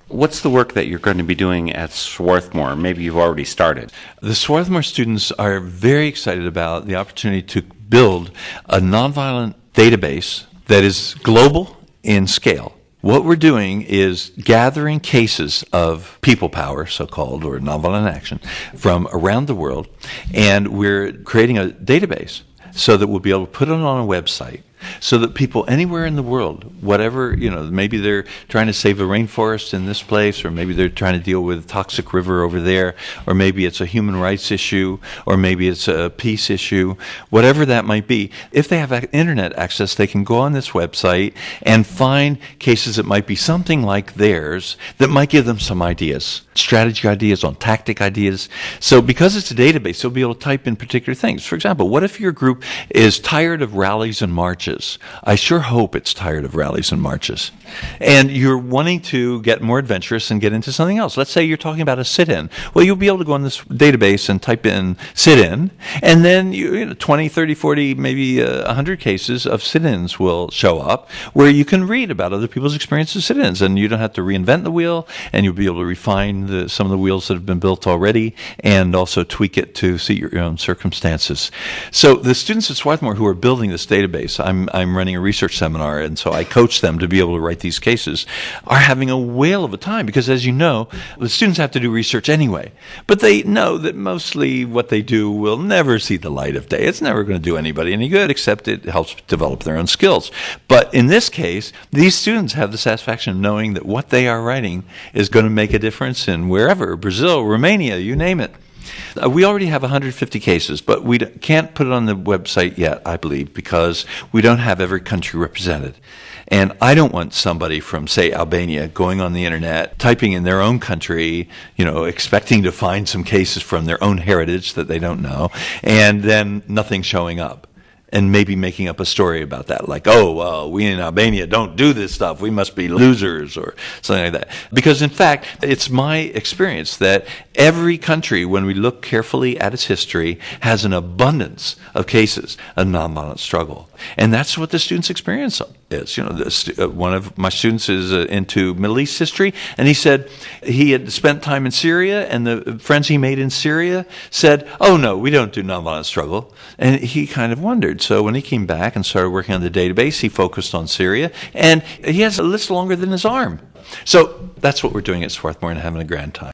What's the work that you're going to be doing at Swarthmore? Maybe you've already started. The Swarthmore students are very excited about the opportunity to build a nonviolent database that is global in scale. What we're doing is gathering cases of people power, so-called, or nonviolent action, from around the world, and we're creating a database so that we'll be able to put it on a website so that people anywhere in the world, whatever, maybe they're trying to save a rainforest in this place, or maybe they're trying to deal with a toxic river over there, or maybe it's a human rights issue, or maybe it's a peace issue, whatever that might be. If they have internet access, they can go on this website and find cases that might be something like theirs that might give them some ideas, strategy ideas, on tactic ideas. So because it's a database, they'll be able to type in particular things. For example, what if your group is tired of rallies and marches? I sure hope it's tired of rallies and marches. And you're wanting to get more adventurous and get into something else. Let's say you're talking about a sit-in. Well, you'll be able to go on this database and type in sit-in, and then 20, 30, 40, maybe 100 cases of sit-ins will show up where you can read about other people's experiences of sit-ins, and you don't have to reinvent the wheel, and you'll be able to refine some of the wheels that have been built already and also tweak it to suit your own circumstances. So the students at Swarthmore who are building this database, I'm running a research seminar, and so I coach them to be able to write these cases, are having a whale of a time because, as you know, the students have to do research anyway. But they know that mostly what they do will never see the light of day. It's never going to do anybody any good, except it helps develop their own skills. But in this case, these students have the satisfaction of knowing that what they are writing is going to make a difference in wherever, Brazil, Romania, you name it. We already have 150 cases, but we can't put it on the website yet, I believe, because we don't have every country represented. And I don't want somebody from, say, Albania going on the internet, typing in their own country, expecting to find some cases from their own heritage that they don't know, and then nothing showing up. And maybe making up a story about that, like, we in Albania don't do this stuff, we must be losers, or something like that. Because, in fact, it's my experience that every country, when we look carefully at its history, has an abundance of cases of nonviolent struggle. And that's what the students' experience is. One of my students is into Middle East history, and he said he had spent time in Syria, and the friends he made in Syria said, oh, no, we don't do nonviolent struggle. And he kind of wondered. So when he came back and started working on the database, he focused on Syria, and he has a list longer than his arm. So that's what we're doing at Swarthmore and having a grand time.